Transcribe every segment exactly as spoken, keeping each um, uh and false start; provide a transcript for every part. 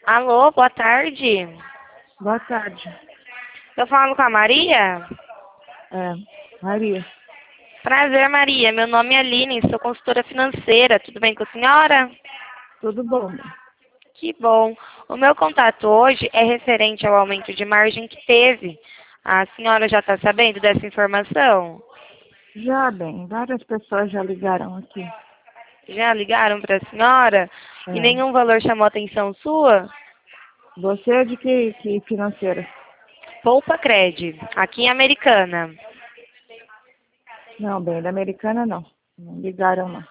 Alô, boa tarde. Boa tarde. Eu falo com a Maria? É, Maria. Prazer, Maria. Meu nome é Aline, sou consultora financeira. Tudo bem com a senhora? Tudo bom? Que bom. O meu contato hoje é referente ao aumento de margem que teve. A senhora já está sabendo dessa informação? Já bem, várias pessoas já ligaram aqui. Já ligaram para a senhora? E É. nenhum valor chamou a atenção sua? Você é de que, que financeira? Poupa Cred, aqui em Americana. Não, bem, da americana não. Não ligaram não.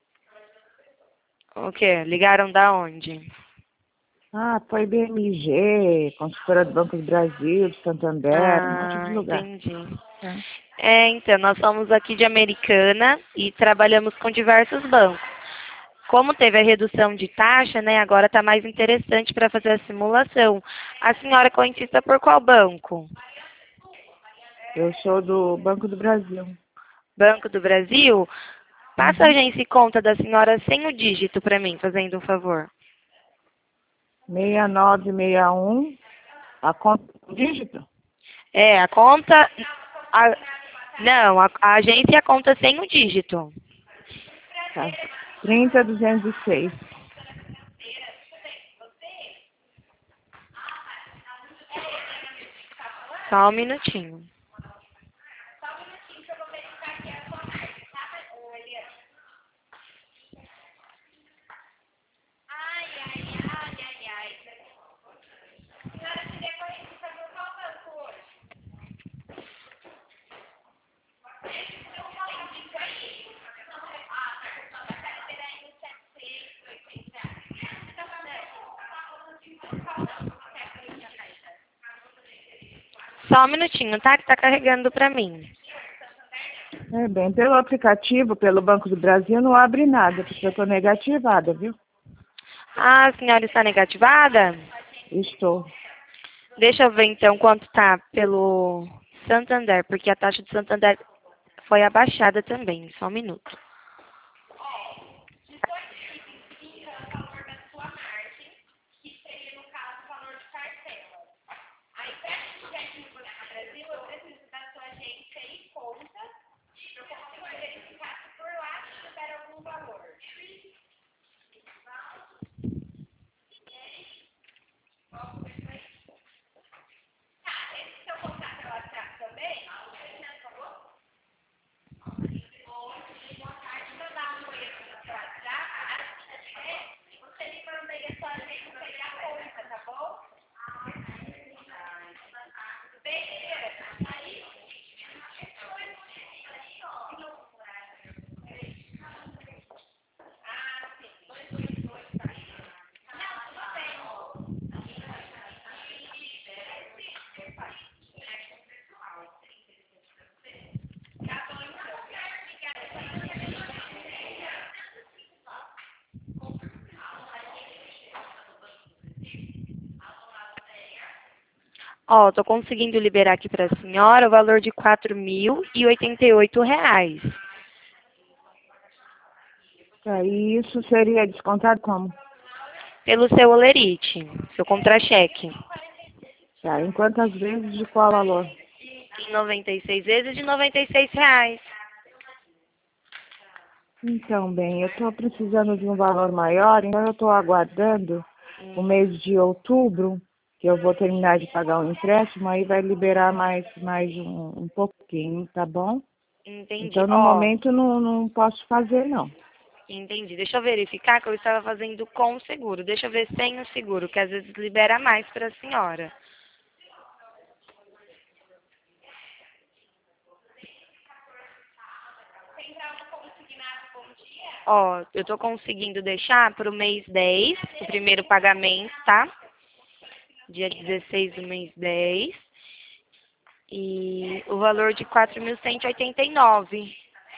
O quê? Ligaram da onde? Ah, foi B M G, consultora do Banco do Brasil, de Santander, um monte de Ah, lugar. entendi. É. É, então, nós somos aqui de Americana e trabalhamos com diversos bancos. Como teve a redução de taxa, né, agora está mais interessante para fazer a simulação. A senhora é correntista por qual banco? Eu sou do Banco do Brasil. Banco do Brasil? Passa a Uhum. agência e conta da senhora sem o dígito para mim, fazendo um favor. seis nove seis um, a conta do dígito? É, a conta... a- não, a, a agência e a conta sem o dígito. Tá. trinta duzentos e seis. Só um minutinho. Só um minutinho, tá? Que tá carregando para mim. É bem, pelo aplicativo, pelo Banco do Brasil, não abre nada, porque eu estou negativada, viu? Ah, a senhora está negativada? Estou. Deixa eu ver então quanto tá pelo Santander, porque a taxa de Santander foi abaixada também. Só um minuto. Ó, tô conseguindo liberar aqui para a senhora o valor de quatro mil e oitenta e oito reais. Tá, e isso seria descontado como? Pelo seu olerite, seu contra-cheque. Tá, em quantas vezes de qual valor? Em noventa e seis vezes de noventa e seis reais. Então, bem, eu estou precisando de um valor maior, então eu estou aguardando o Hum, mês de outubro, que eu vou terminar de pagar o empréstimo, aí vai liberar mais, mais um, um pouquinho, tá bom? entendi. Então, no Ó, momento, não, não posso fazer, não. entendi. Deixa eu verificar que eu estava fazendo com o seguro. Deixa eu ver sem o seguro, que às vezes libera mais para a senhora. Ó, eu tô conseguindo deixar para o mês dez, o primeiro pagamento, tá? Dia dezesseis do mês dez. E o valor de quatro mil cento e oitenta e nove.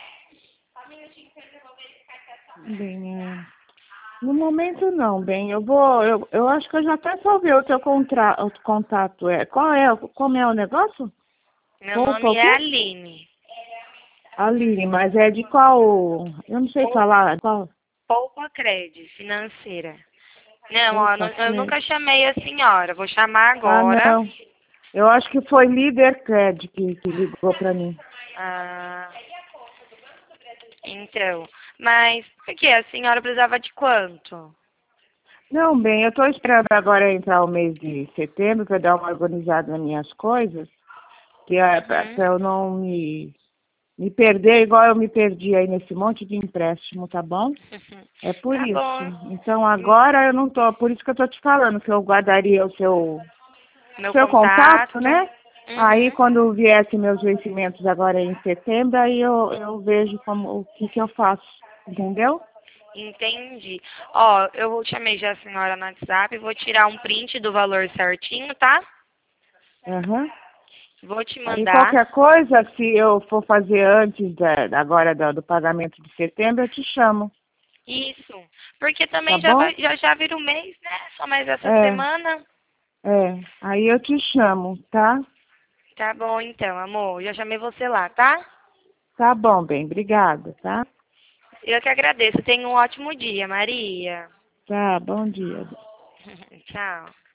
Bem, é, no momento não, bem, eu vou, eu, eu acho que eu já até salvei o teu contra, o contato, é, qual é, o- como é o negócio? Meu Poupa nome o é quê? Aline. Aline, mas é de qual, eu não sei Pou- falar, qual, Poupa Cred, financeira. Não, ó, não- eu nunca chamei a senhora. Vou chamar Ah, agora. não. Eu acho que foi Líder Cred que, que ligou para mim. Ah, então. Mas por que? A senhora precisava de quanto? Não, bem, eu estou esperando agora entrar o mês de setembro para dar uma organizada nas minhas coisas, que é para Uhum. eu não me, me perder igual eu me perdi aí nesse monte de empréstimo, tá bom? É por Tá isso. bom. Então agora eu não tô, por isso que eu tô te falando que eu guardaria o seu, Meu seu contato, contato. né? Aí Uhum. quando viessem meus vencimentos agora em setembro, aí eu, eu vejo como, o que que eu faço, entendeu? Entendi. Ó, eu chamei já a senhora no WhatsApp, vou tirar um print do valor certinho, tá? Aham. Vou te Aí mandar. qualquer coisa, se eu for fazer antes da, agora do, do pagamento de setembro, eu te chamo, Isso. Porque tá também já, bom? vai, já já vira o mês, né? Só mais essa É, semana. é. Aí eu te chamo, tá? Tá bom então, amor. Já chamei você lá, tá? Tá bom, bem, obrigada, tá? Eu que agradeço. Tenha um ótimo dia, Maria. Tá, bom dia. Tchau.